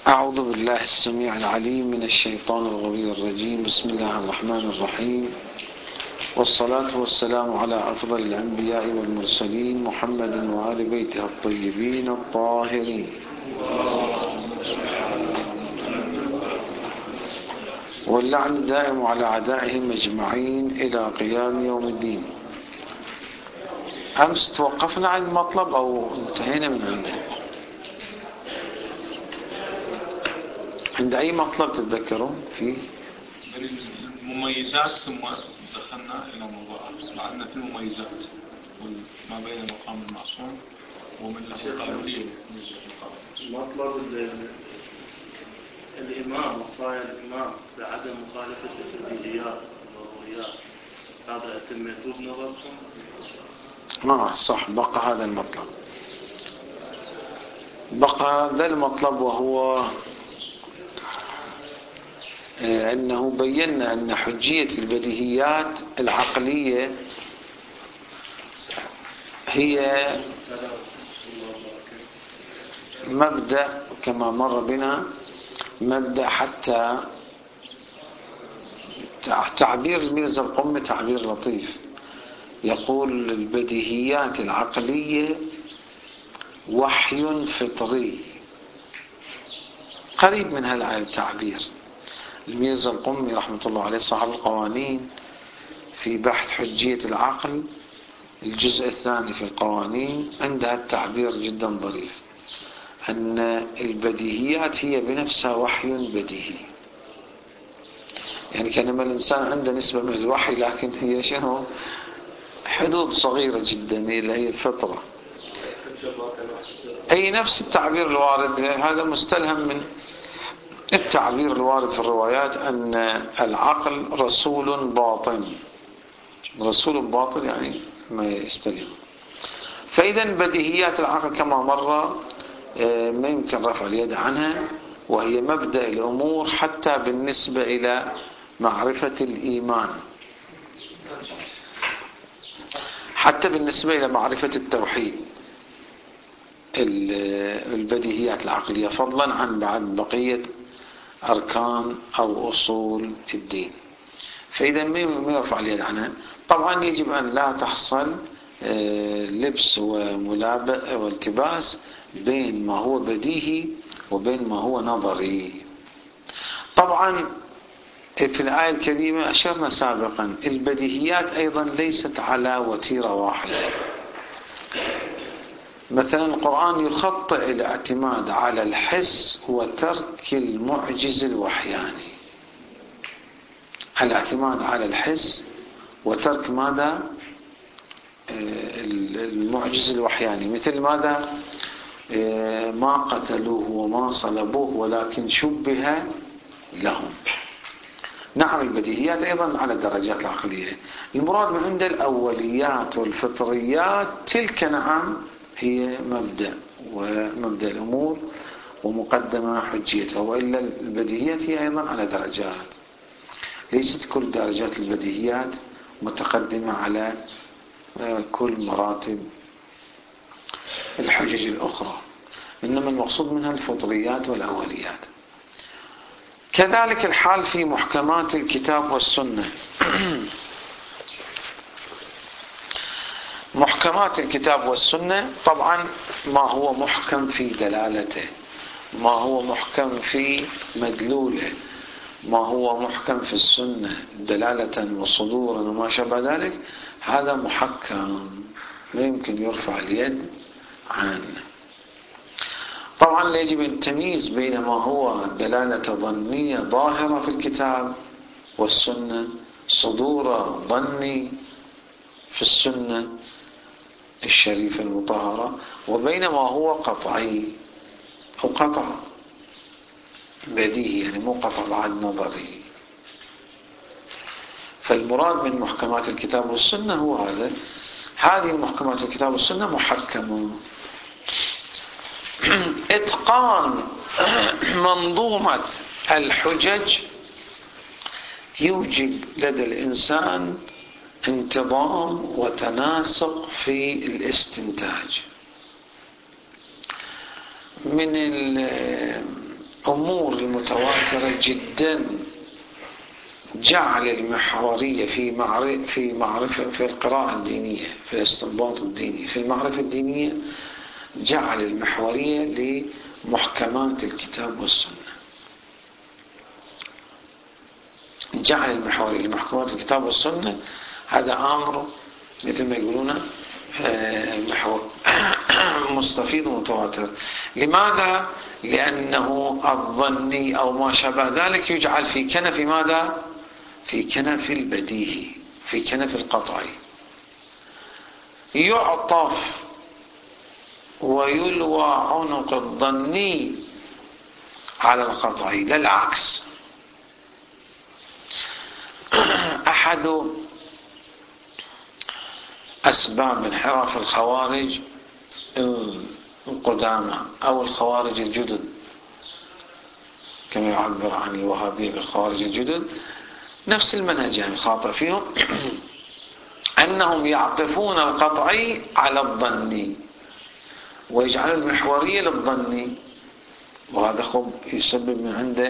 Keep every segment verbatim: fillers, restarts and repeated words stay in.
أعوذ بالله السميع العليم من الشيطان الغوي الرجيم. بسم الله الرحمن الرحيم، والصلاة والسلام على أفضل الأنبياء والمرسلين محمد وآل بيته الطيبين الطاهرين، واللعن الدائم على أعدائهم أجمعين إلى قيام يوم الدين. أمس توقفنا عن المطلب أو انتهينا من عنده؟ عند أي مطلب تتذكرون فيه؟ المميزات، ثم دخلنا إلى موضوع لعنا في المميزات ما بين مقام المعصوم ومن له قابلية. مطلب الإمام وصايا الإمام بعدم مخالفة البديهيات والضروريات، هذا أتميتوه بنظركم؟ ما صح، بقى هذا المطلب، بقى هذا المطلب، وهو أنه بينا أن حجية البديهيات العقلية هي مبدأ كما مر بنا، مبدأ حتى تعبير الميرزا القمي تعبير لطيف، يقول البديهيات العقلية وحي فطري، قريب من هذا التعبير. الميرزا القمي رحمة الله عليه صاحب القوانين في بحث حجية العقل الجزء الثاني في القوانين عندها التعبير جدا ظريف، أن البديهيات هي بنفسها وحي بديهي، يعني كأنما الإنسان عنده نسبة من الوحي، لكن هي شنو؟ حدود صغيرة جدا اللي هي الفطرة. أي نفس التعبير الوارد، هذا مستلهم من التعبير الوارد في الروايات أن العقل رسول باطن، رسول باطن يعني ما يستلم. فإذا بديهيات العقل كما مر ما يمكن رفع اليد عنها، وهي مبدأ الأمور حتى بالنسبة إلى معرفة الإيمان، حتى بالنسبة إلى معرفة التوحيد، البديهيات العقلية، فضلا عن بعد بقية أركان أو أصول الدين. فإذا ما يرفع اليد عنها. طبعا يجب أن لا تحصل لبس وملابس والتباس بين ما هو بديهي وبين ما هو نظري. طبعا في الآية الكريمة أشرنا سابقا البديهيات أيضا ليست على وتيرة واحدة. مثلا القرآن يخطئ الاعتماد على الحس وترك المعجز الوحياني، الاعتماد على الحس وترك ماذا؟ المعجز الوحياني، مثل ماذا؟ ما قتلوه وما صلبوه ولكن شبه لهم. نعم البديهيات أيضا على الدرجات العقلية. المراد من عند الأوليات والفطريات تلك نعم هي مبدأ ومبدأ الأمور ومقدمة حجيتها، وإلا البديهيات هي أيضا على درجات، ليست كل درجات البديهيات متقدمة على كل مراتب الحجج الأخرى، إنما المقصود منها الفطريات والأوليات. كذلك الحال في محكمات الكتاب والسنة. محكمات الكتاب والسنة طبعا ما هو محكم في دلالته، ما هو محكم في مدلوله، ما هو محكم في السنة دلالة وصدورا وما شابه ذلك، هذا محكم لا يمكن يرفع اليد عنه. طبعا لا يجب التمييز بين ما هو دلالة ظنية ظاهرة في الكتاب والسنة، صدور ظني في السنة الشريفة المطهرة، وبين ما هو قطعي أو قطع بديهي، يعني مو قطع بعد نظري. فالمراد من محكمات الكتاب والسنة هو هذا. هذه المحكمات الكتاب والسنة محكمة. إتقان منظومة الحجج يوجب لدى الإنسان انتظام وتناسق في الاستنتاج. من الأمور المتواترة جدا جعل المحورية في معرفة في معرفة في القراءة الدينية، في الاستنباط الديني، في المعرفة الدينية، جعل المحورية لمحكمات الكتاب والسنة. جعل المحورية لمحكمات الكتاب والسنة، هذا أمر مثل ما يقولون محور مستفيض ومتواتر. لماذا؟ لأنه الظني أو ما شابه ذلك يجعل في كنف ماذا؟ في كنف البديهي، في كنف القطعي، يعطف ويلوى عنق الظني على القطعي، لا العكس. أحد أسباب انحراف الخوارج القدامى أو الخوارج الجدد، كما يعبر عن الوهابية بالخوارج الجدد، نفس المنهج يعني خاطئ فيهم، أنهم يعطفون القطعي على الظني ويجعلون المحورية للظني، وهذا خب يسبب من عنده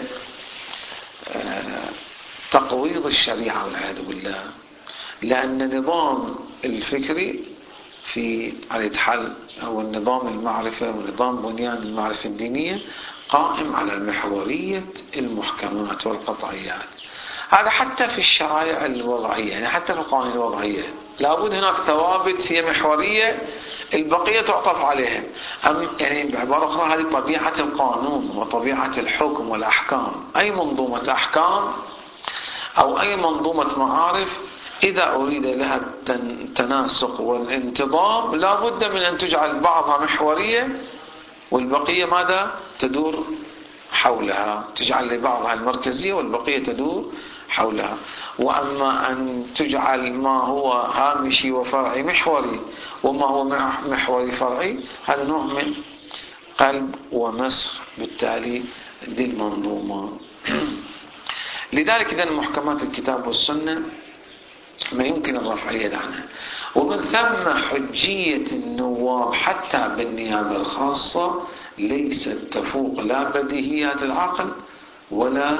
تقويض الشريعة والعياذ بالله. لأن النظام الفكري في على حل أو النظام المعرفة ونظام بنيان المعرفة الدينية قائم على محورية المحكمات والقطعيات. هذا حتى في الشرائع الوضعية، يعني حتى في القوانين الوضعية لابد هناك ثوابت هي محورية، البقية تعطف عليها. أم يعني بعبارة أخرى هذه طبيعة القانون وطبيعة الحكم والأحكام. أي منظومة أحكام أو أي منظومة معارف إذا أريد لها التناسق والانتظام لا بد من أن تجعل بعضها محورية والبقية ماذا؟ تدور حولها، تجعل لبعضها المركزية والبقية تدور حولها. وأما أن تجعل ما هو هامشي وفرعي محوري وما هو محوري فرعي، هذا نوع من قلب ومسخ بالتالي دي المنظومة. لذلك إذن محكمات الكتاب والسنة ما يمكن الرفع اليد عنها، ومن ثم حجية النواب حتى بالنيابة الخاصة ليست تفوق لا بديهيات العقل ولا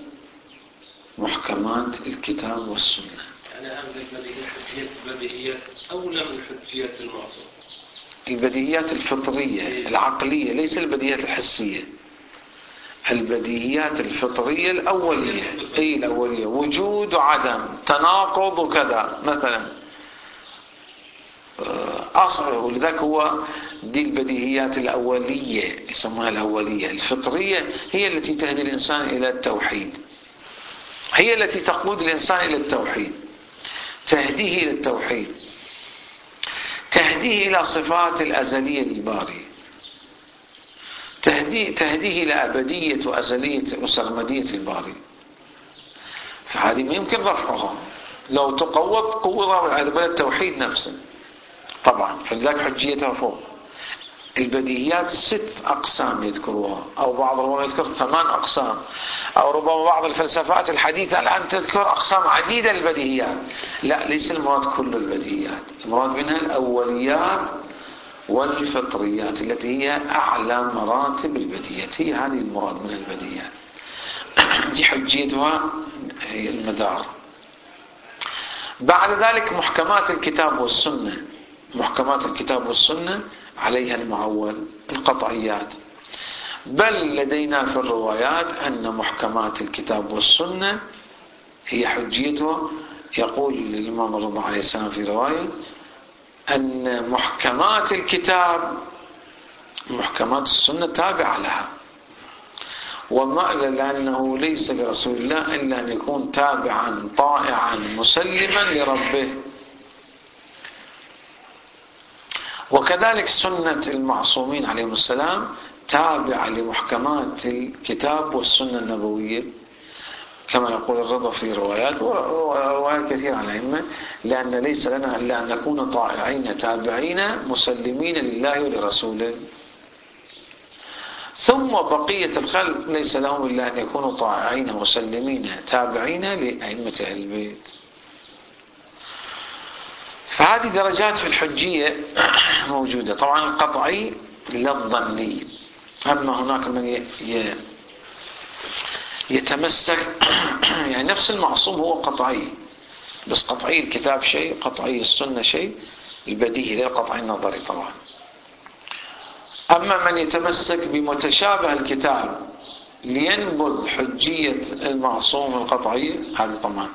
محكمات الكتاب والسنة. يعني هذه البديهيات أولى من حجية المعصوم. البديهيات الفطرية العقلية ليس البديهيات الحسية. البديهيات الفطرية الأولية، أي الأولية، وجود وعدم، تناقض وكذا مثلا أصل. ولذلك هو دي البديهيات الأولية يسمونها الأولية. الفطرية هي التي تهدي الإنسان إلى التوحيد، هي التي تقود الإنسان إلى التوحيد، تهديه إلى التوحيد، تهديه إلى صفات الأزلية للباري، تهديه, تهديه إلى أبدية وأزلية وسرمدية الباري. فهذه ما يمكن رفعها، لو تقوض قوضها والعياذ بالله التوحيد نفسه طبعا، فلذلك حجيتها فوق. البديهيات ست أقسام يذكروها، أو بعض ربما يذكر ثمان أقسام، أو ربما بعض الفلسفات الحديثة الآن تذكر أقسام عديدة للبديهيات. لا، ليس المراد كل البديهيات، المراد منها الأوليات والفطريات التي هي أعلى مراتب البديهيات، هي هذه المراد من البديهيات. دي حجيتها هي المدار. بعد ذلك محكمات الكتاب والسنة، محكمات الكتاب والسنة عليها المعول القطعيات. بل لدينا في الروايات أن محكمات الكتاب والسنة هي حجيتها. يقول الإمام الرضا عليه السلام في رواية أن محكمات الكتاب محكمات السنة تابعة لها، وما لأنه ليس لرسول الله إلا أن يكون تابعا طائعا مسلما لربه. وكذلك سنة المعصومين عليهم السلام تابعة لمحكمات الكتاب والسنة النبوية، كما يقول الرضا في روايات وروايات كثيرة عن الأئمة، لأن ليس لنا إلا أن نكون طائعين تابعين مسلمين لله ولرسوله. ثم بقية الخلق ليس لهم إلا أن يكونوا طائعين مسلمين تابعين لأئمة أهل البيت. فهذه درجات في الحجية موجودة. طبعا القطعي لا الظني. أما هناك من يتمسك يعني نفس المعصوم هو قطعي، بس قطعي الكتاب شيء، قطعي السنة شيء، البديهي غير قطعي النظري طبعا. أما من يتمسك بمتشابه الكتاب لينبذ حجية المعصوم القطعية، هذا طبعا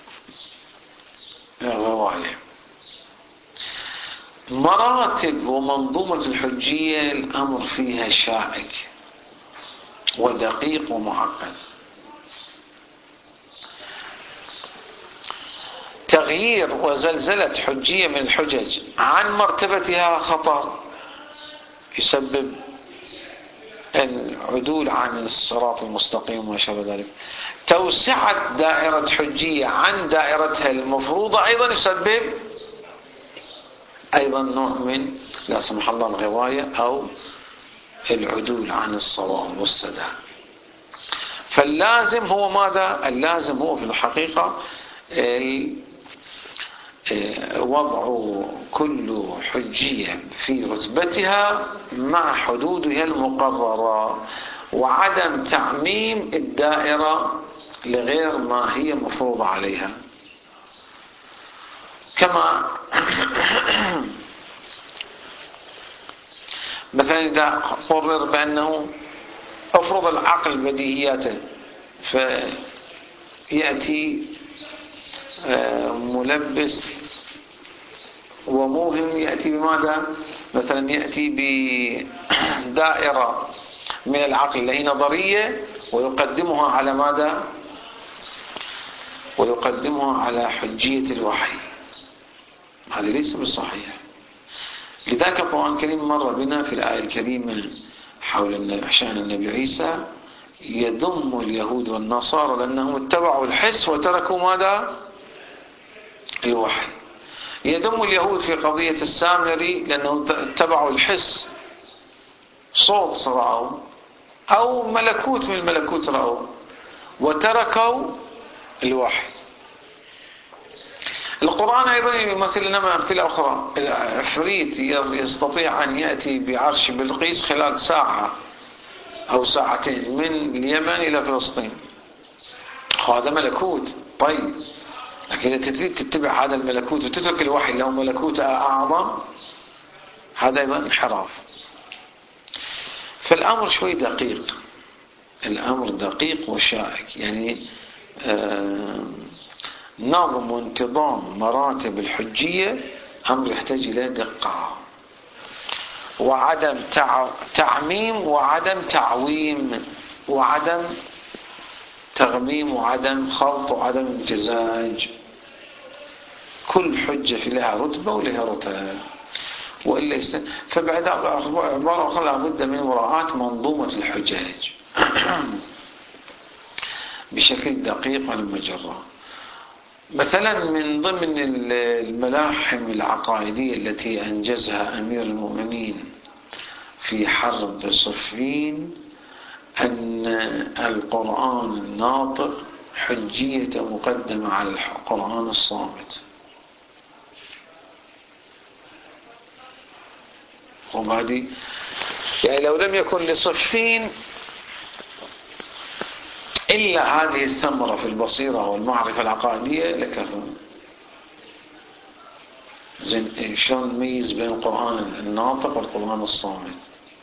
غواية. مراتب ومنظومة الحجية الأمر فيها شائك ودقيق ومعقد. تغيير وزلزلة حجية من الحجج عن مرتبتها خطر، يسبب العدول عن الصراط المستقيم وما شابه ذلك. توسعة دائرة حجية عن دائرتها المفروضة أيضا يسبب أيضا نوع من لا سمح الله الغواية أو العدول عن الصواب والسداد. فاللازم هو ماذا؟ اللازم هو في الحقيقة وضع كل حجية في رتبتها مع حدودها المقررة، وعدم تعميم الدائرة لغير ما هي مفروضة عليها. كما مثلا إذا قرر بأنه أفرض العقل بديهياته، فيأتي ملبس وموهم يأتي بماذا؟ مثلا يأتي بدائرة من العقل اللي هي نظرية ويقدمها على ماذا؟ ويقدمها على حجية الوحي. هذا ليس بالصحيح. لذلك القرآن الكريم مر بنا في الآية الكريمة حول شأن النبي عيسى يذم اليهود والنصارى لأنهم اتبعوا الحس وتركوا ماذا؟ الوحي. يذم اليهود في قضية السامري لأنهم اتبعوا الحس، صوت رأوا أو ملكوت من الملكوت رأوا وتركوا الوحي. القرآن أيضا يمثل لنا أمثلة أخرى. العفريت يستطيع أن يأتي بعرش بلقيس خلال ساعة أو ساعتين من اليمن إلى فلسطين، هذا ملكوت. طيب لكن إذا تريد تتبع هذا الملكوت وتترك الوحي له ملكوت أعظم، هذا أيضا انحراف. فالأمر شوي دقيق، الأمر دقيق وشائك. يعني آه نظم وانتظام مراتب الحجية أمر يحتاج إلى دقة وعدم تعميم وعدم تعويم وعدم تغميم وعدم خلط وعدم امتزاج. كل حجة في لها رتبة ولها رتبة، وإلا يست... فبعد عبارة أخرى لابد من مراعاة منظومة الحجاج بشكل دقيق على المجرة. مثلا من ضمن الملاحم العقائدية التي أنجزها أمير المؤمنين في حرب صفين أن القرآن الناطق حجية مقدمة على القرآن الصامت. وهذه يعني لو لم يكن لصفين إلا هذه الثمرة في البصيرة والمعرفة العقائدية لكفى. زين شلون نميز بين القرآن الناطق والقرآن الصامت؟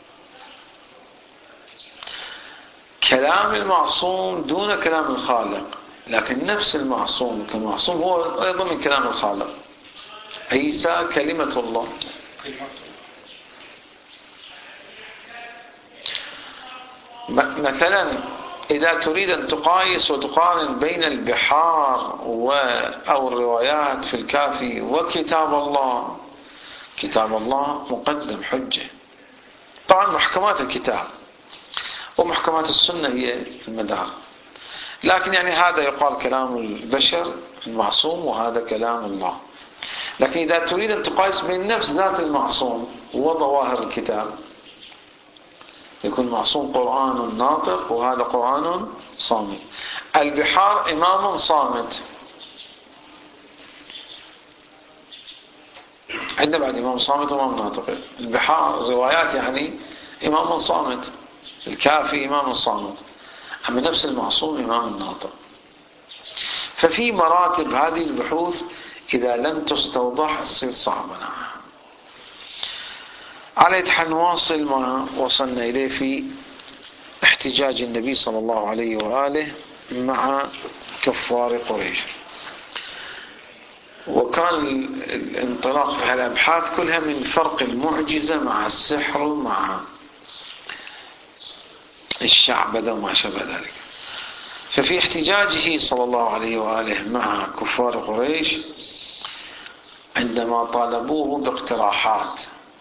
كلام المعصوم دون كلام الخالق، لكن نفس المعصوم كمعصوم هو أيضا من كلام الخالق. عيسى كلمة الله. مثلا إذا تريد أن تقايس وتقارن بين البحار و أو الروايات في الكافي وكتاب الله، كتاب الله مقدم حجة. طبعا محكمات الكتاب ومحكمات السنة هي المدار، لكن يعني هذا يقال كلام البشر المعصوم وهذا كلام الله. لكن إذا تريد أن تقايس بين نفس ذات المعصوم وظواهر الكتاب يكون معصوم قرآن ناطق وهذا قرآن صامت. البحار إمام صامت، عندنا بعد إمام صامت وإمام ناطق. البحار روايات يعني إمام صامت، الكافي إمام صامت. أما نفس المعصوم إمام الناطق. ففي مراتب هذه البحوث إذا لم تستوضح تصير صعبة. على حنواصل ما وصلنا إليه في احتجاج النبي صلى الله عليه وآله مع كفار قريش. وكان الانطلاق في الأبحاث كلها من فرق المعجزة مع السحر مع الشعبذة وما شابه ذلك. ففي احتجاجه صلى الله عليه وآله مع كفار قريش عندما طالبوه باقتراحات،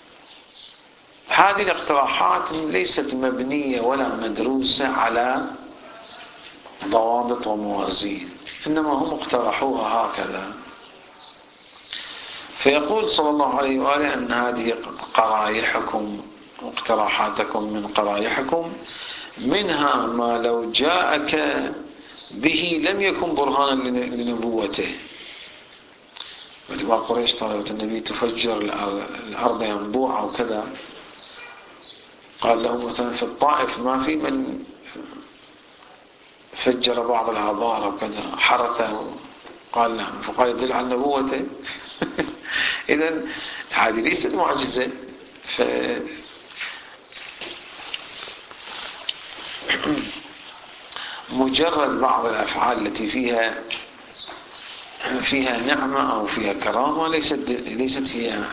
هذه الاقتراحات ليست مبنية ولا مدروسة على ضوابط وموازين، إنما هم اقترحوها هكذا. فيقول صلى الله عليه وآله أن هذه قرائحكم واقتراحاتكم من قرائحكم منها ما لو جاءك به لم يكن برهانا لنبوته. وتبقى قريش طلبت النبي تفجر الأرض ينبوع أو كذا، قال لهم مثلا في الطائف ما في من فجر بعض الآبار أو كذا حرثه، قال لهم فقال يدل على نبوته. إذن هذه ليست معجزة. ف مجرد بعض الأفعال التي فيها فيها نعمة أو فيها كرامة ليست ليست هي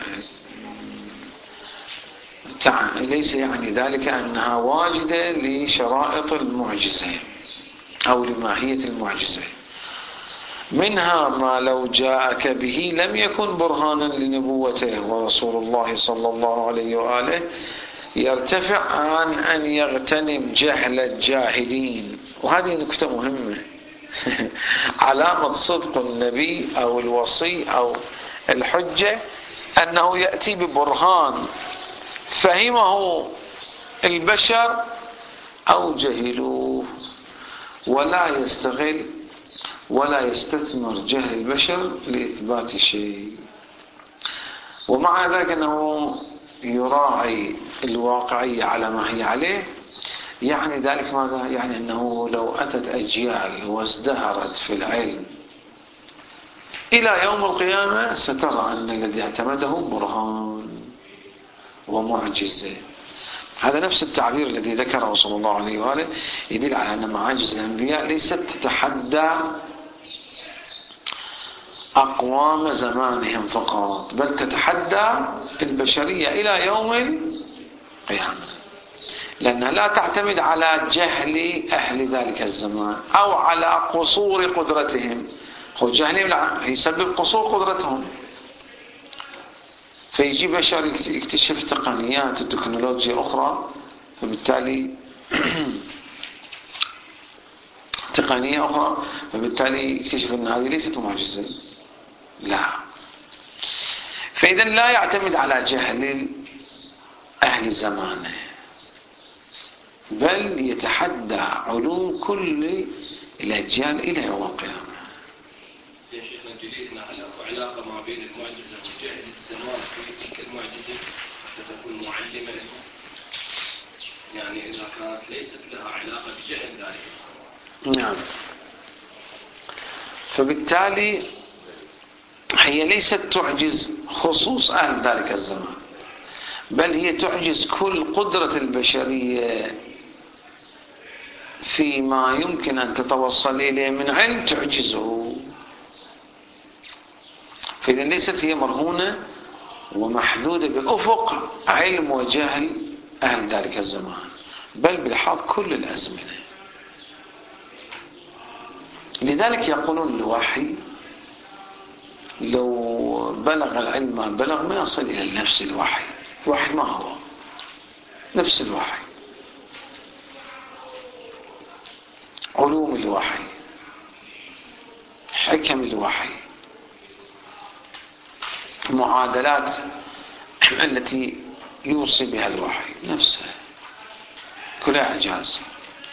ليس يعني ذلك أنها واجدة لشرائط المعجزة أو لماهية المعجزة. منها ما لو جاءك به لم يكن برهانا لنبوته، ورسول الله صلى الله عليه وآله يرتفع عن أن يغتنم جهل الجاهلين. وهذه نكتة مهمة. علامة صدق النبي أو الوصي أو الحجة أنه يأتي ببرهان فهمه البشر أو جهلوه، ولا يستغل ولا يستثمر جهل البشر لإثبات شيء. ومع ذلك أنه يراعي الواقعية على ما هي عليه. يعني ذلك ماذا؟ يعني أنه لو أتت أجيال وازدهرت في العلم إلى يوم القيامة سترى أن الذي اعتمده برهان ومعجزة. هذا نفس التعبير الذي ذكره صلى الله عليه وآله يدل على أن معاجز الأنبياء ليست تتحدى أقوام زمانهم فقط، بل تتحدى البشرية إلى يوم القيامة، لأنها لا تعتمد على جهل أهل ذلك الزمان أو على قصور قدرتهم. هو جهلهم يسبب قصور قدرتهم، فيجي بشر يكتشف تقنيات وتكنولوجيا أخرى، فبالتالي تقنية أخرى، فبالتالي يكتشف أن هذه ليست معجزة. لا. فإذا لا يعتمد على جهل أهل زمانه، بل يتحدى علوم كل الأجيال إلى يوم القيامة. يا شيخنا الجليل هل اكو علاقه ما بين المعجزه وجهل الزمان في تلك المعجزه حتى تكون معلمه له؟ يعني اذا كانت ليست لها علاقه بجهل ذلك الزمان. نعم. فبالتالي هي ليست تعجز خصوص أهل ذلك الزمان، بل هي تعجز كل قدرة البشرية فيما يمكن أن تتوصل إليه من علم تعجزه. فإذا ليست هي مرهونة ومحدودة بأفق علم وجهل أهل ذلك الزمان، بل بلحاظ كل الأزمنة. لذلك يقولون الوحي لو بلغ العلم ما بلغ ما يصل إلى نفس الوحي. الوحي ما هو نفس الوحي، علوم الوحي، حكم الوحي، المعادلات التي يوصي بها الوحي نفسها كلها إعجاز.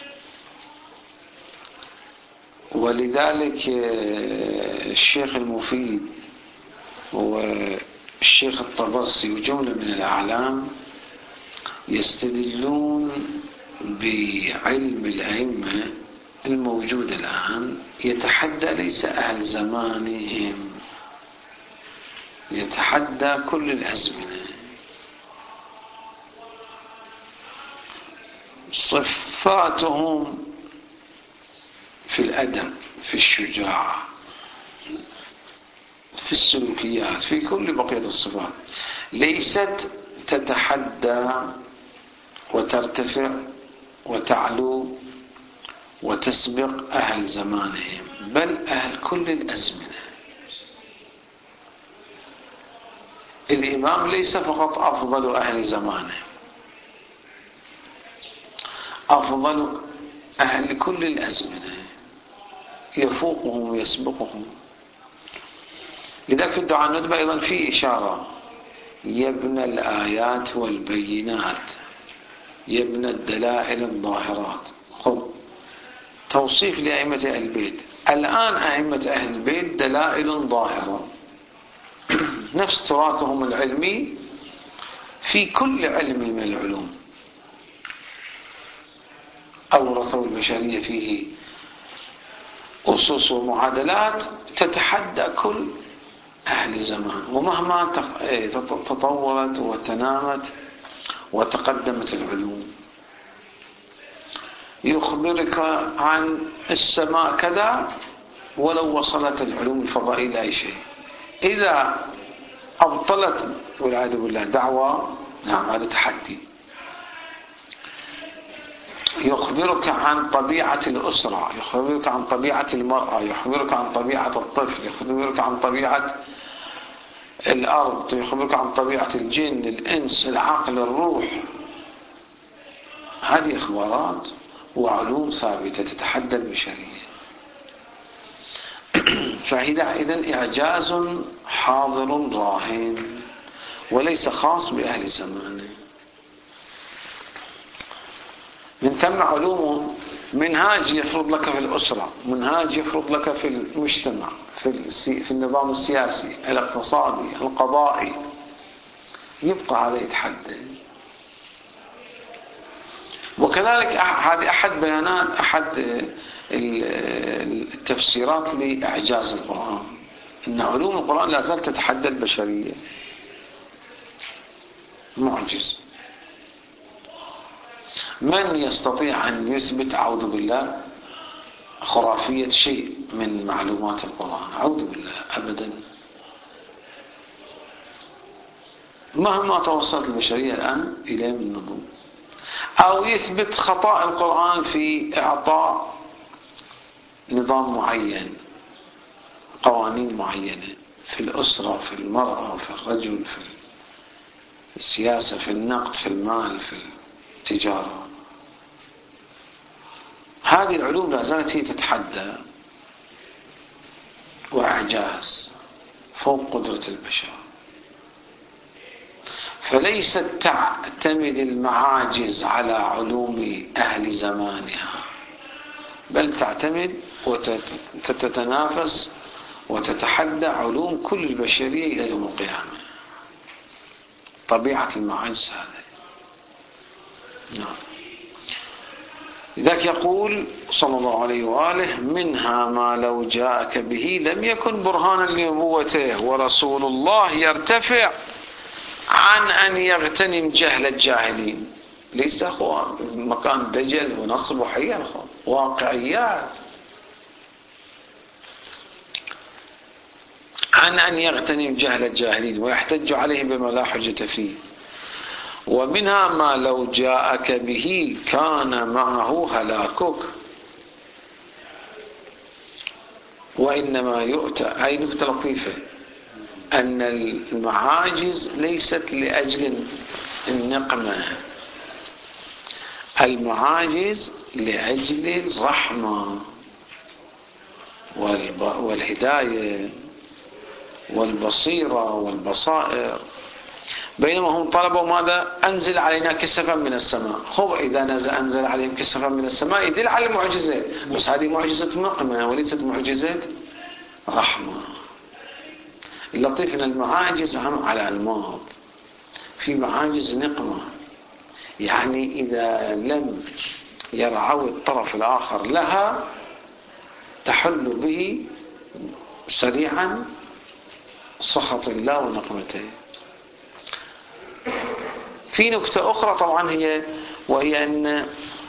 ولذلك الشيخ المفيد والشيخ الطبرسي وجملة من الأعلام يستدلون بعلم الأئمة الموجود الآن يتحدى ليس أهل زمانهم، يتحدى كل الأزمنة. صفاتهم في الأدب، في الشجاعة، في السلوكيات، في كل بقية الصفات ليست تتحدى وترتفع وتعلو وتسبق أهل زمانهم، بل أهل كل الأزمنة. الإمام ليس فقط أفضل أهل زمانه، أفضل أهل كل الأزمنة، يفوقهم ويسبقهم. لذلك في الدعاء الندبة أيضا في إشارة: يا ابن الآيات والبينات، يا ابن الدلائل الظاهرات. خذ توصيف لأئمة أهل البيت. الآن أئمة أهل البيت دلائل ظاهرة، نفس تراثهم العلمي في كل علم من العلوم، أورثوا البشرية فيه أسس ومعادلات تتحدى كل أهل زمان، ومهما تطورت وتنامت وتقدمت العلوم. يخبرك عن السماء كذا ولو وصلت العلوم الفضائية إلى أي شيء. إذا أبطلت والعياذ بالله دعوة، نعم هذا تحدي. يخبرك عن طبيعة الأسرة، يخبرك عن طبيعة المرأة، يخبرك عن طبيعة الطفل، يخبرك عن طبيعة الأرض، يخبرك عن طبيعة الجن، الإنس، العقل، الروح. هذه إخبارات وعلوم ثابتة تتحدى البشرية. فإذا إعجاز حاضر راهن وليس خاص بأهل زمانه. من ثم علوم منهاج يفرض لك في الأسرة، منهاج يفرض لك في المجتمع، في, في النظام السياسي، الاقتصادي، القضائي، يبقى عليه يتحدى. وكذلك هذه أحد بيانات، أحد التفسيرات لإعجاز القرآن، أن علوم القرآن لا زالت تتحدى البشرية. معجز. من يستطيع أن يثبت أعوذ بالله خرافية شيء من معلومات القرآن؟ أعوذ بالله، أبدا. مهما توصلت البشرية الآن إليه من نظم، أو يثبت خطأ القرآن في إعطاء نظام معين، قوانين معينة في الأسرة، في المرأة، في الرجل، في السياسة، في النقد، في المال، في التجارة. هذه العلوم لا زالت هي تتحدى، وإعجاز فوق قدرة البشر. فليست تعتمد المعاجز على علوم أهل زمانها، بل تعتمد وتتنافس وتتحدى علوم كل البشرية إلى يوم القيامة. طبيعة المعاجز هذا. نعم. لذلك يقول صلى الله عليه وآله: منها ما لو جاءك به لم يكن برهانا لنبوته، ورسول الله يرتفع عن أن يغتنم جهل الجاهلين. ليس أخوان مكان دجل ونصب وحيل، أخوان واقعيات. عن أن يغتنم جهل الجاهلين ويحتج عليهم بما لا حجة فيه. ومنها ما لو جاءك به كان معه هلاكك، وإنما يؤتى. أي نكتة لطيفة، أن المعاجز ليست لأجل النقمة، المعاجز لأجل الرحمة والهداية والبصيرة والبصائر. بينما هم طلبوا ماذا؟ أنزل علينا كسفا من السماء. هو إذا نزل أنزل عليهم كسفا من السماء يدل على المعجزة، بس هذه معجزة نقمة وليست معجزة رحمة. اللطيف أن المعاجز هم على الماض، في معاجز نقمة، يعني إذا لم يرعوي الطرف الآخر لها تحل به سريعا سخط الله ونقمته. في نكتة أخرى طبعا هي وهي أن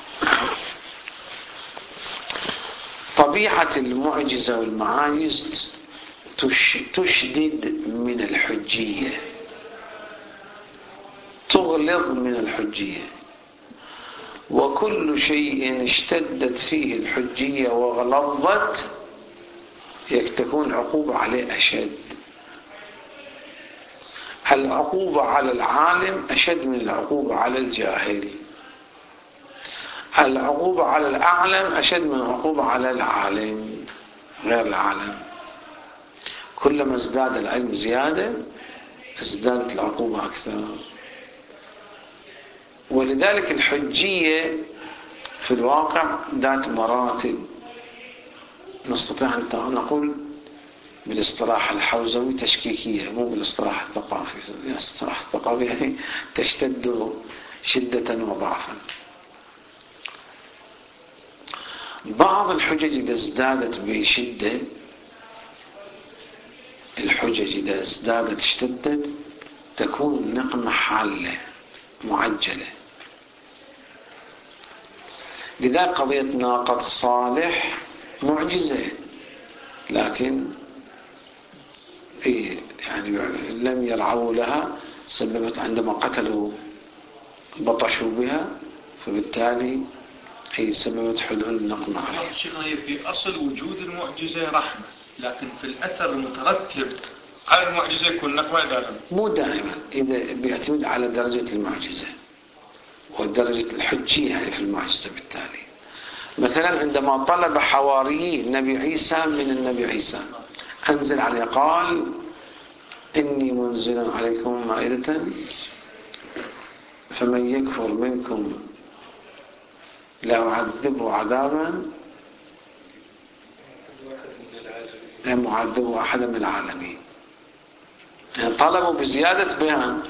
طبيعة المعجزة والمعاجز تشدد من الحجية، تغلظ من الحجية، وكل شيء اشتدت فيه الحجية وغلظت تكون العقوبة عليه أشد. العقوبة على العالم أشد من العقوبة على الجاهل، العقوبة على الأعلم أشد من العقوبة على العالم غير العالم. كلما ازداد العلم زيادة ازدادت العقوبة أكثر. ولذلك الحجية في الواقع ذات مراتب، نستطيع أن نقول بالاصطلاح الحوزوي تشكيكية، مو بالاصطلاح الثقافي. الاصطلاح الثقافي يعني تشتد شدة وضعفا. بعض الحجج إذا ازدادت بشدة، الحجج إذا ازدادت اشتدت تكون النقمة حالة معجلة. لذلك قضية ناقة صالح معجزة، لكن يعني لم يرعوا لها، سببت عندما قتلوا بطشوا بها، فبالتالي هي سببت حلول النقمة عليها. شيخنا هي في أصل وجود المعجزة رحمة، لكن في الأثر المترتب على المعجزة يكون نقمة دائما. مو دائما، إذا بيعتمد على درجة المعجزة ودرجة الحجية يعني في المعجزة. بالتالي مثلا عندما طلب حواريي النبي عيسى من النبي عيسى أنزل عليه، قال إني منزل عليكم مائدة فمن يكفر منكم لا أعذبه عذابا لا معذبه أحدا من العالمين. يعني طلبوا بزيادة بيان،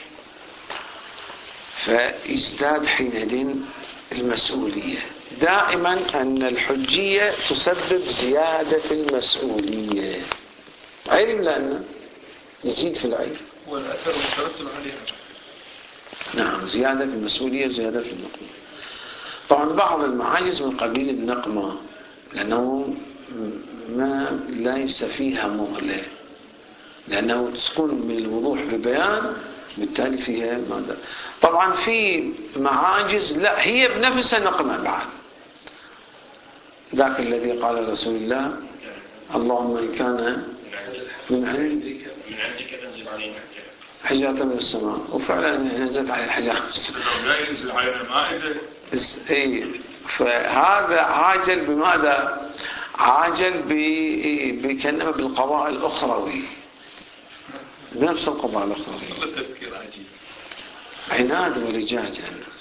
فيزداد حينئذ المسؤولية. دائما أن الحجية تسبب زيادة في المسؤولية، علم لأنه يزيد في العلم والأثر المترتب عليها. نعم، زيادة في المسؤولية، زيادة في النقمة. طبعا بعض المعاجز من قبيل النقمة لأنه ما ليس فيها مغلة، لأنه تكون من الوضوح ببيان، بالتالي فيها ماذا. طبعا في معاجز لا هي بنفسها نقمة بعد، ذاك الذي قال رسول الله اللهم إن كان من عندك من عندك انزل علينا حجارة من السماء، وفعلا نزلت عليه الحجارة من السماء. لا ينزل علينا مائدة. اي فهذا عاجل بماذا؟ عاجل بكلمة بالقضاء الأخروي، بنفس القضاء الأخروي. والله تذكير عجيب. عناد ولجاج.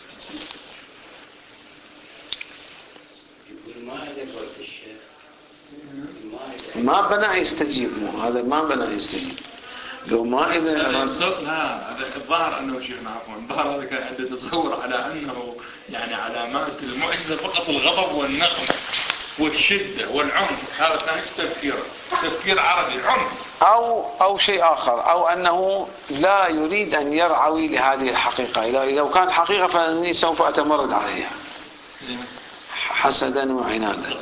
ما بنى يستجيب، مو هذا ما بنى يستجيب. لو ما إذا لا هذا الظاهر أنه شيخنا عفوا الظاهر هذا كان عنده تصور على أنه يعني علامات المعجزة فقط الغضب والنقم والشدة والعنف. هذا كان تفكير تفكير عربي عنف، أو أو شيء آخر، أو أنه لا يريد أن يرعوي لهذه الحقيقة. لو كانت حقيقة فإني سوف أتمرد عليها حسدا وعنادا.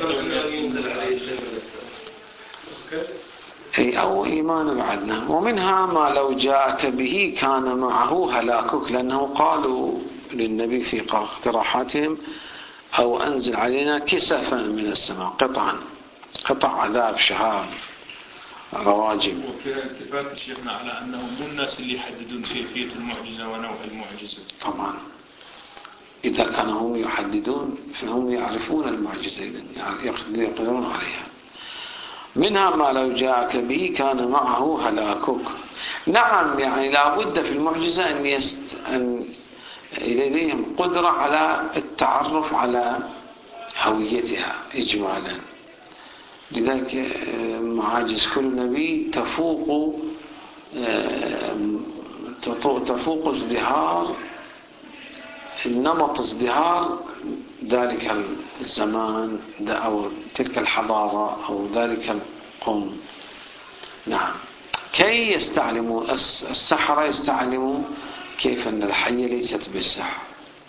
أي أو إيمان بعدنا. ومنها ما لو جاءك به كان معه هلاكك، لأنه قالوا للنبي في اقتراحاتهم أو أنزل علينا كسفا من السماء، قطعا قطع عذاب شهاب رواجم. وفي التفات شيخنا على أنهم مو الناس اللي يحددون كيفية المعجزة ونوع المعجزة. طبعا إذا كانوا هم يحددون فهم يعرفون المعجزة يقدرون عليها. منها ما لو جاءك به كان معه هلاكك. نعم، يعني لا بد في المعجزة أن, يست... أن لديهم قدرة على التعرف على هويتها إجمالا. لذلك معاجز كل نبي تفوق تفوق ازدهار نمط ازدهار ذلك الزمان أو تلك الحضارة أو ذلك القوم. نعم. كي يستعلموا السحرة يستعلموا كيف أن الحية ليست بالسحر،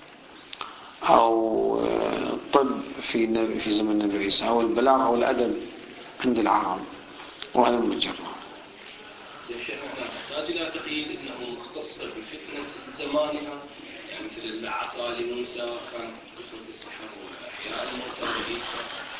أو الطب في في زمن النبي عيسى، أو البلاغة أو الأدب عند العرب، وهذا مجرد. نحتاج إلى تقييد أنه مختص بفتنة زمانها، يعني مثل عصا لموسى كان كثرة السحر وإحياء الموتى لعيسى.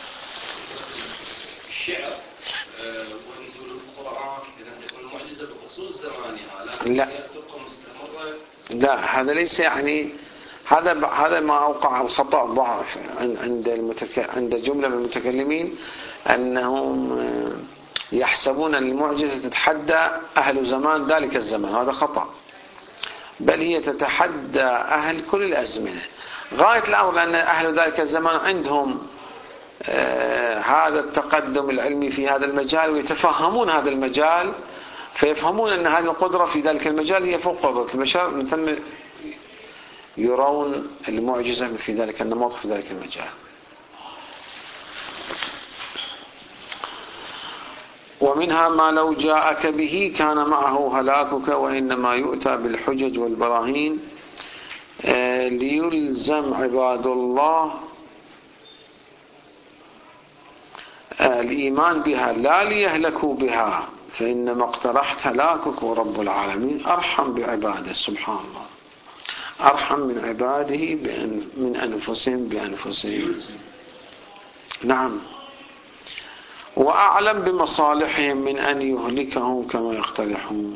الشعر ونزول القرآن إذا تكون معجزة بخصوص زمانها، لكن لا تبقى مستمرة. لا، هذا ليس يعني هذا هذا ما أوقع الخطأ ضعف عند المتك... عند جملة من المتكلمين أنهم يحسبون أن المعجزة تتحدى أهل زمان ذلك الزمان. هذا خطأ، بل هي تتحدى أهل كل الأزمنة. غاية الأمر أن أهل ذلك الزمان عندهم آه هذا التقدم العلمي في هذا المجال، ويتفهمون هذا المجال، فيفهمون أن هذه القدرة في ذلك المجال هي فوق قدرة البشر، من ثم يرون المعجزة في ذلك النمط في ذلك المجال. ومنها ما لو جاءك به كان معه هلاكك، وإنما يؤتى بالحجج والبراهين ليلزم عباد الله الإيمان بها لا ليهلكوا بها، فإنما اقترحت هلاكك ورب العالمين أرحم بعباده سبحان الله، أرحم من عباده من أنفسهم بأنفسهم. نعم. وأعلم بمصالحهم من أن يهلكهم كما يقترحون.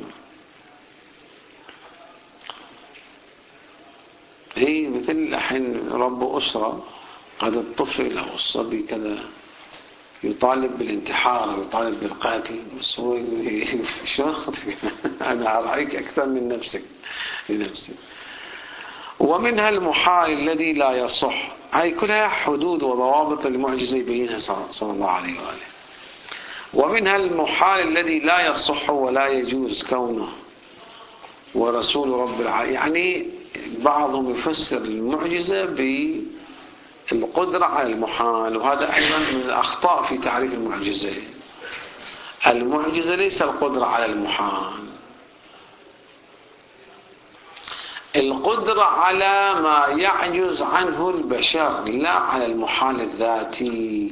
هي مثل الحين رب أسرة قد الطفل أو الصبي كذا يطالب بالانتحار أو يطالب بالقتل، بس هو شو أنا أرعيك أكثر من نفسك لنفسك. ومنها المحال الذي لا يصح، هاي كلها حدود وضوابط المعجزة يبينها صلى الله عليه وآله. ومنها المحال الذي لا يصح ولا يجوز كونه ورسول رب العالمين، يعني بعضهم يفسر المعجزة بالقدرة على المحال، وهذا أيضا من الأخطاء في تعريف المعجزة. المعجزة ليس القدرة على المحال، القدرة على ما يعجز عنه البشر، لا على المحال الذاتي.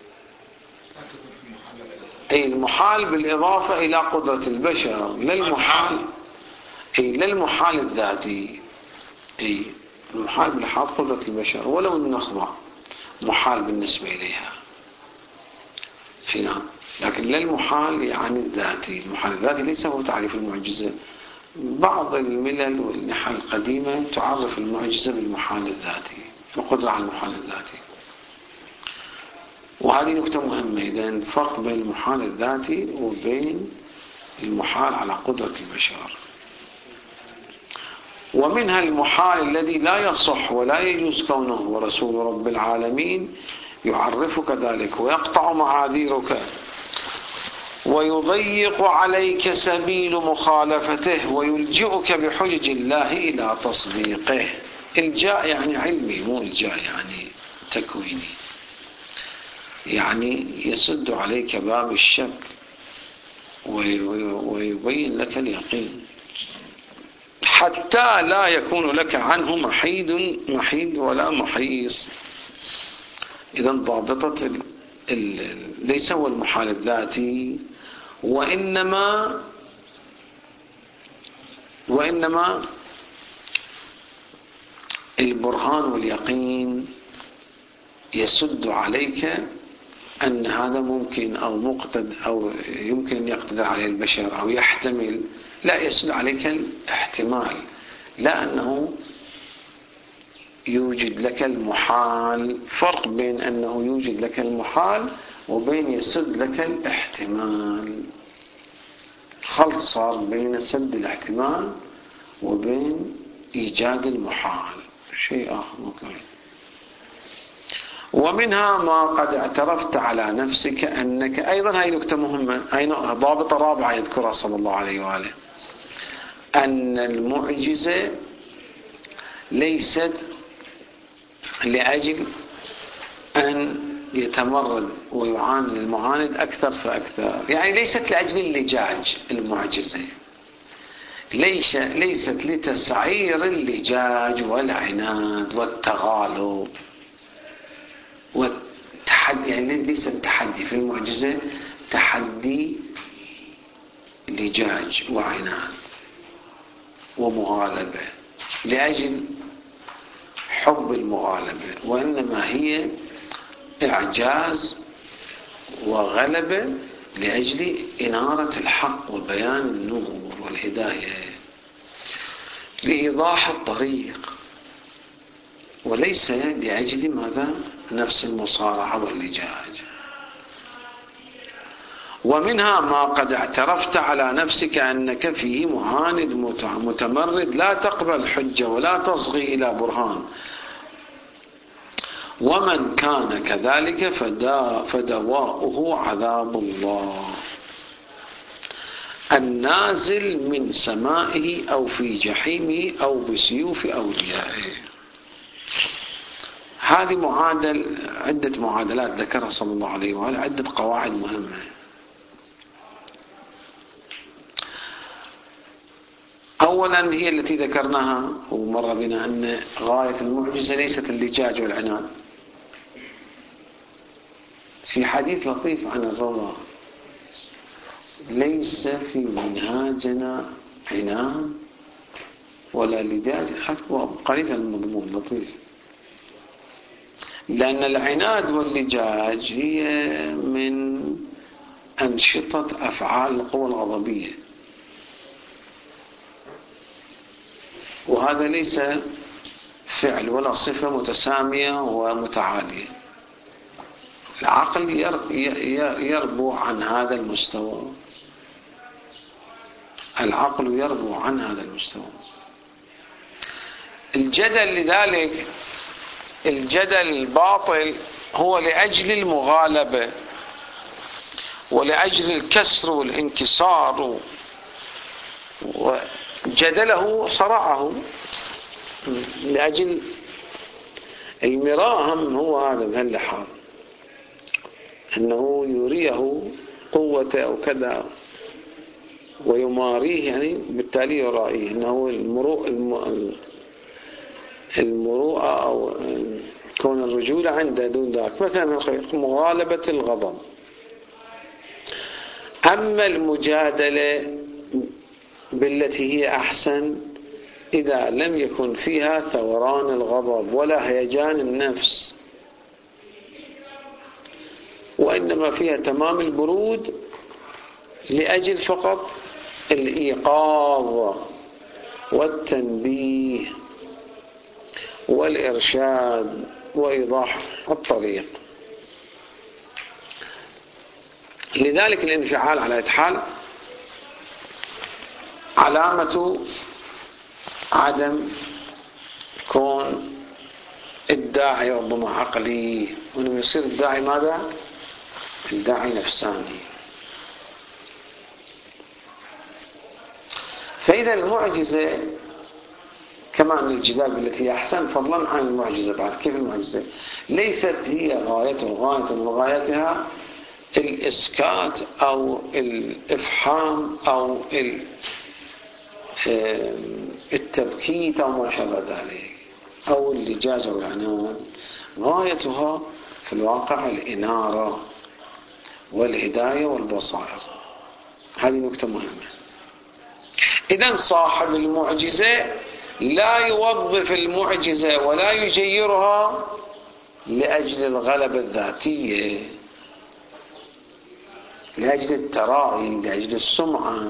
أي المحال بالإضافة إلى قدرة البشر، لا المحال أي لا المحال الذاتي. أي المحال بلحاظ قدرة البشر، ولو النخبة محال بالنسبة إليها هنا، لكن لا المحال يعني الذاتي. المحال الذاتي ليس هو تعريف المعجزة. بعض الملل والنحى القديمة تعرف المعجزة بالمحال الذاتي، القدرة على المحال الذاتي. وهذه نقطة مهمة. إذن فرق بين المحال الذاتي وبين المحال على قدرة البشر. ومنها المحال الذي لا يصح ولا يجوز كونه ورسول رب العالمين يعرفك ذلك ويقطع معاذيرك ويضيق عليك سبيل مخالفته ويلجئك بحجج الله إلى تصديقه. الجاء يعني علمي، مو الجاء يعني تكويني، يعني يسد عليك باب الشك ويبين لك اليقين حتى لا يكون لك عنه محيد محيد ولا محيص. إذن ضابطة ال ال ليس هو المحال الذاتي، وإنما وإنما البرهان واليقين يسد عليك أن هذا ممكن أو مقتد أو يمكن أن يقتدر عليه البشر أو يحتمل. لا، يسد عليك الاحتمال، لا أنه يوجد لك المحال. فرق بين أنه يوجد لك المحال وبين يسد لك الاحتمال. خلط صار بين سد الاحتمال وبين إيجاد المحال، شيء آخر مطلق. ومنها ما قد اعترفت على نفسك أنك أيضا، هاي نكتة مهمة، هاي ضابطة رابعة يذكرها صلى الله عليه وآله، أن المعجزة ليست لأجل أن يتمرد ويعاند المعاند أكثر فأكثر. يعني ليست لأجل اللجاج المعجزة، ليس ليست لتسعير اللجاج والعناد والتغالب والتحدي. يعني ليس التحدي في المعجزة تحدي لجاج وعناد ومغالبة لأجل حب المغالبة، وإنما هي إعجاز وغلبة لأجل إنارة الحق وبيان النور والهداية لإيضاح الطريق، وليس لأجل ماذا؟ نفس المصارعة واللجاج. ومنها ما قد اعترفت على نفسك أنك فيه معاند متمرد لا تقبل حجة ولا تصغي إلى برهان، ومن كان كذلك فدواؤه عذاب الله النازل من سمائه أو في جحيمه أو بسيوف أوليائه. هذه معادل عدة معادلات ذكرها صلى الله عليه وآله، عدة قواعد مهمة. أولا هي التي ذكرناها ومر بنا أن غاية المعجزة ليست اللجاج والعناد. في حديث لطيف عن الروضة: ليس في منهاجنا عناد ولا لجاج، حكوى قريب المضمون لطيف، لأن العناد واللجاج هي من أنشطة أفعال القوى الغضبية، وهذا ليس فعل ولا صفة متسامية ومتعالية. العقل يربو عن هذا المستوى، العقل يربو عن هذا المستوى. الجدل لذلك الجدل الباطل هو لأجل المغالبة ولأجل الكسر والانكسار، وجدله صرعه لأجل المراء. هم هو هذا بهاللحاظ أنه يريه قوة أو كذا ويماريه، يعني بالتالي يرائيه أنه المروء المروءة أو كون الرجولة عنده دون ذاك. مثلا مغالبة الغضب. أما المجادلة بالتي هي أحسن إذا لم يكن فيها ثوران الغضب ولا هيجان النفس، وإنما فيها تمام البرود لأجل فقط الإيقاظ والتنبيه والإرشاد وإيضاح الطريق. لذلك الانفعال على أي حال علامة عدم كون الداعي ربما عقلي، وإنه يصير الداعي ماذا؟ الداعي نفساني. فإذا المعجزة كما أن الجدال التي أحسن فضلا عن المعجزة. بعد كيف المعجزة؟ ليست هي غاية غاية من غايتها الإسكات أو الإفحام أو التبكيت أو ما شابه ذلك أو اللجاج أو العنان. غايتها في الواقع الإنارة والهداية والبصائر. هذه نكتة مهمة. إذن صاحب المعجزة لا يوظف المعجزة ولا يجيرها لأجل الغلبة الذاتية، لأجل التراعي، لأجل السمعة.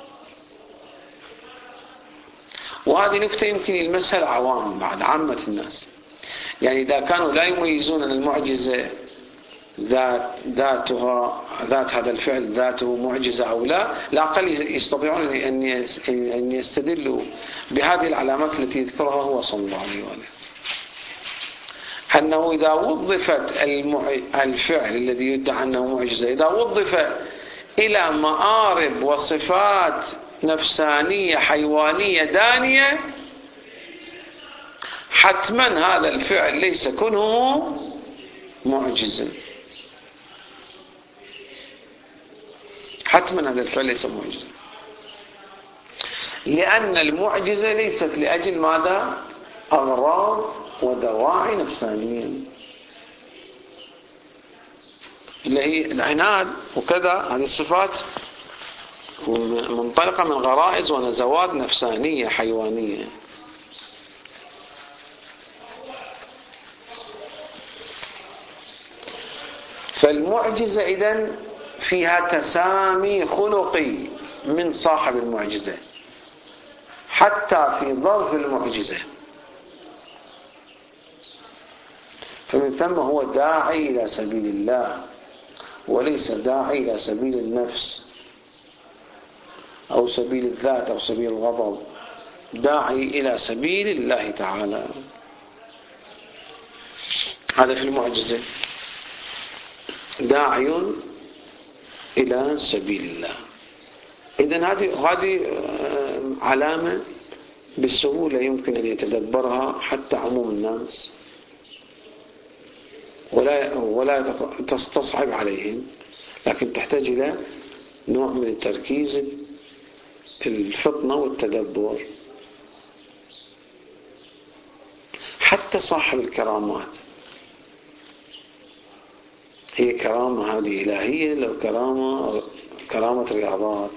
وهذه نكتة يمكن يلمسها العوام بعد عامة الناس. يعني إذا كانوا لا يميزون أن المعجزة ذات ذاتها ذات هذا الفعل ذاته معجزة أو لا، لا أقل يستطيعون أن يستدلوا بهذه العلامات التي يذكرها هو صلى الله عليه وآله، أنه إذا وظفت الفعل الذي يدعى أنه معجزة إذا وظف إلى مآرب وصفات نفسانية حيوانية دانية حتما هذا الفعل ليس كونه معجزا، حتما هذا الفعل ليس معجزا، لأن المعجزة ليست لأجل ماذا؟ أغراض ودواعي نفسانية، اللي هي العناد وكذا. هذه الصفات منطلقة من غرائز ونزوات نفسانية حيوانية. فالمعجزة إذن فيها تسامي خلقي من صاحب المعجزة حتى في ظرف المعجزة، فمن ثم هو داعي إلى سبيل الله وليس داعي إلى سبيل النفس أو سبيل الذات أو سبيل الغضب، داعي إلى سبيل الله تعالى. هذا في المعجزة، داعي إلى سبيل الله. إذن هذه هذه علامة بالسهولة يمكن أن يتدبرها حتى عموم الناس ولا ولا تستصعب عليهم، لكن تحتاج إلى نوع من التركيز، الفطنة والتدبر. حتى صاحب الكرامات، هي كرامة هذه إلهية لو كرامة كرامة رياضات،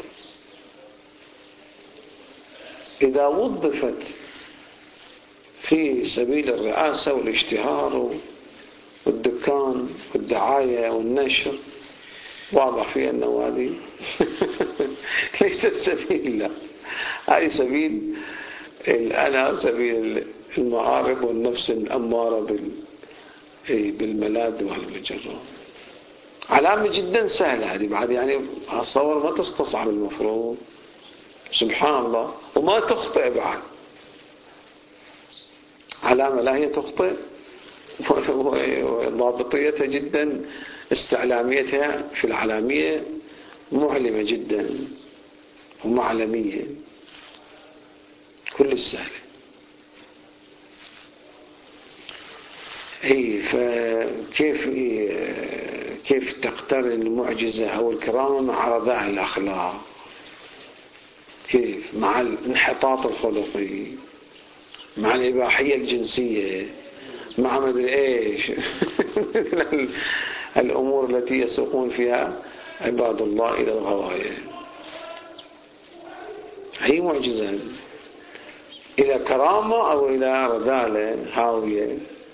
إذا وظفت في سبيل الرئاسة والاشتهار والدكان والدعاية والنشر، واضح في أنه هذه ليست سبيل الله، هذه سبيل الأنا، سبيل المعارض والنفس الأمارة بالملاذ والمجرة. علامة جدا سهلة هذه بعد، يعني أتصور ما تستصعب المفروض، سبحان الله، وما تخطئ بعد، علامة لا هي تخطئ ضابطيتها جدا، استعلاميتها في العلامية معلمة جدا ومعلمية كل السهلة. اي فكيف كيف تقترن المعجزة أو الكرامة مع رذاع الأخلاق؟ كيف؟ مع الانحطاط الخلقي، مع الإباحية الجنسية، مع مدري ايش الأمور التي يسوقون فيها عباد الله إلى الغواية. هي معجزة إلى كرامة أو إلى رذالة هاوية.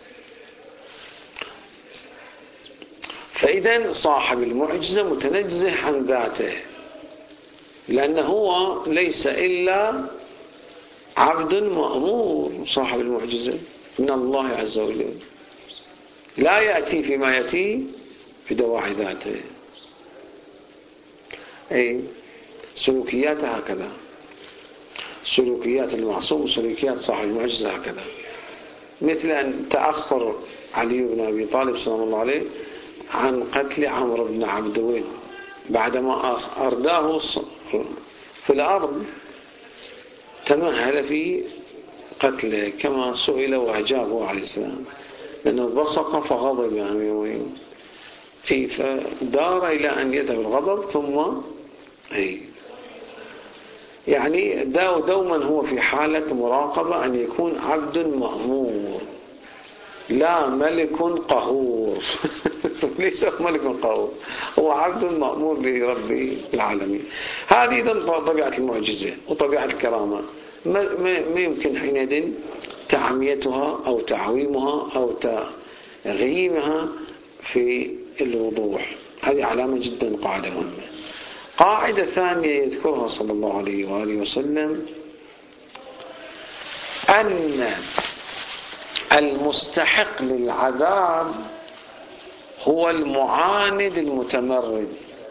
فإذا صاحب المعجزة متنزه عن ذاته، لأنه هو ليس إلا عبد مأمور. صاحب المعجزة من الله عز وجل، لا يأتي فيما يأتي بدواعي ذاته. أي سلوكيات هكذا، سلوكيات المعصوم وسلوكيات صاحب المعجزة هكذا، مثل أن تأخر علي بن أبي طالب صلى الله عليه عن قتل عمرو بن عبد ود بعدما أرداه في الأرض، تمهل في قتله كما سئل وأجابه عليه السلام، لأنه بصق فغضب عن يومين، فدار إلى أن يذهب الغضب ثم أي يعني داو دوما هو في حالة مراقبة أن يكون عبد مأمور لا ملك قهور ليس ملك قهور، هو عبد مأمور لرب العالمين. هذه إذن طبيعة المعجزة وطبيعة الكرامة، ما يمكن حينئذ تعميتها أو تعويمها أو تغييمها في الوضوح. هذه علامة جدا قاعدة مهمة. قاعدة ثانية يذكرها صلى الله عليه وآله وسلم أن المستحق للعذاب هو المعاند المتمرد.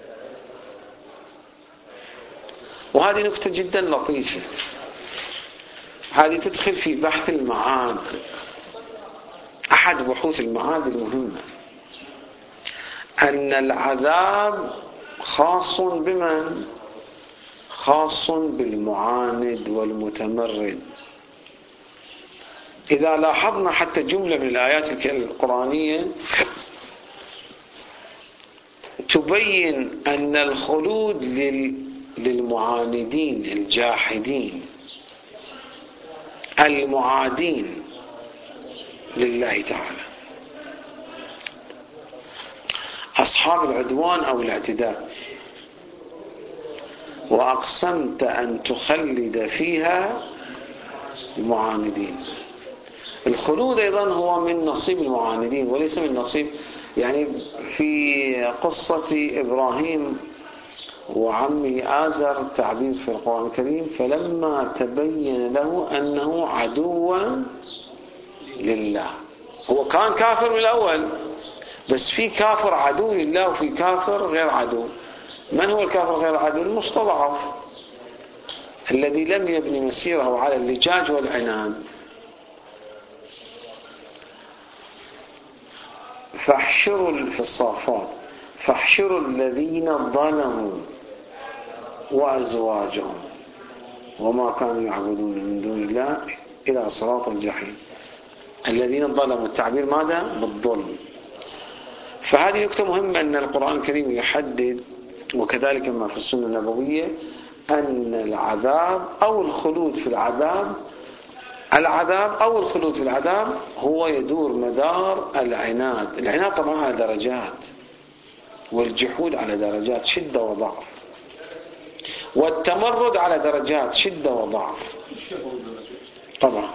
وهذه نكتة جدا لطيفة، هذه تدخل في بحث المعاد، أحد بحوث المعاد المهمة، أن العذاب خاص بمن؟ خاص بالمعاند والمتمرد. إذا لاحظنا حتى جملة من الآيات القرآنية تبين أن الخلود للمعاندين الجاحدين المعادين لله تعالى، أصحاب العدوان أو الاعتداء، وأقسمت أن تخلد فيها المعاندين. الخلود أيضا هو من نصيب المعاندين وليس من نصيب، يعني في قصة إبراهيم وعمه آزر تعبير في القرآن الكريم: فلما تبين له أنه عدو لله. هو كان كافر من الأول، بس في كافر عدو لله وفي كافر غير عدو. من هو الكافر غير عدو؟ المستضعف الذي لم يبني مسيره على اللجاج والعناد. فاحشروا في الصافات فاحشروا الذين ظلموا وأزواجهم وما كانوا يعبدون من دون الله إلى صراط الجحيم. الذين ظلموا، التعبير ماذا؟ بالظلم. فهذه نقطة مهمة، أن القرآن الكريم يحدد، وكذلك ما في السنة النبوية، أن العذاب أو الخلود في العذاب العذاب أو الخلود في العذاب هو يدور مدار العناد. العناد طبعا على درجات، والجحود على درجات شدة وضعف، والتمرد على درجات شدة وضعف. طبعا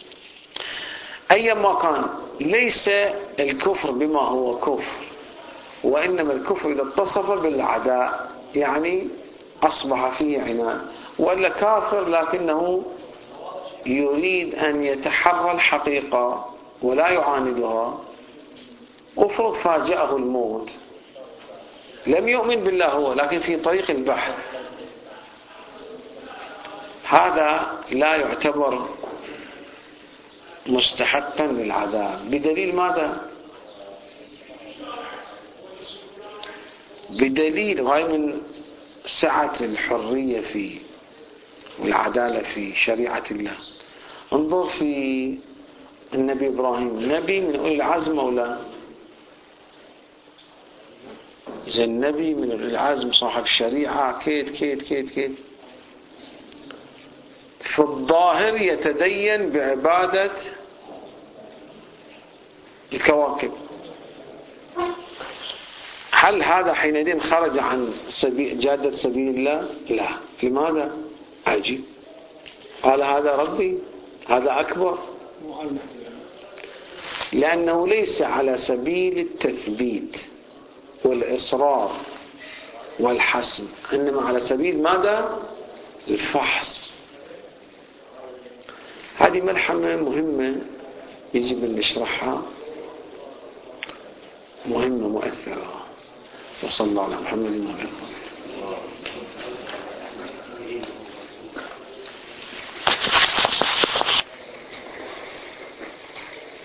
أيما كان ليس الكفر بما هو كفر، وإنما الكفر إذا اتصف بالعداء، يعني أصبح فيه عناد، وإلا كافر لكنه يريد أن يتحرى الحقيقة ولا يعاندها. افرض فاجأه الموت، لم يؤمن بالله هو، لكن في طريق البحث، هذا لا يعتبر مستحقا للعذاب. بدليل ماذا؟ بدليل، وهي من سعة الحرية في والعدالة في شريعة الله. انظر في النبي إبراهيم، نبي من أولي العزم أو لا؟ زي النبي من أولي العزم، صاحب الشريعة، كيد كيد كيد كيد. في الظاهر يتدين بعبادة الكواكب. هل هذا حينئذ خرج عن سبيل جادة سبيل الله؟ لا. لماذا؟ عجيب. قال هذا ربي، هذا أكبر، لأنه ليس على سبيل التثبيت والإصرار والحسم، إنما على سبيل ماذا؟ الفحص. هذه ملحمة مهمة يجب أن نشرحها، مهمة مؤثرة. وصلى الله على محمد وعلى آله.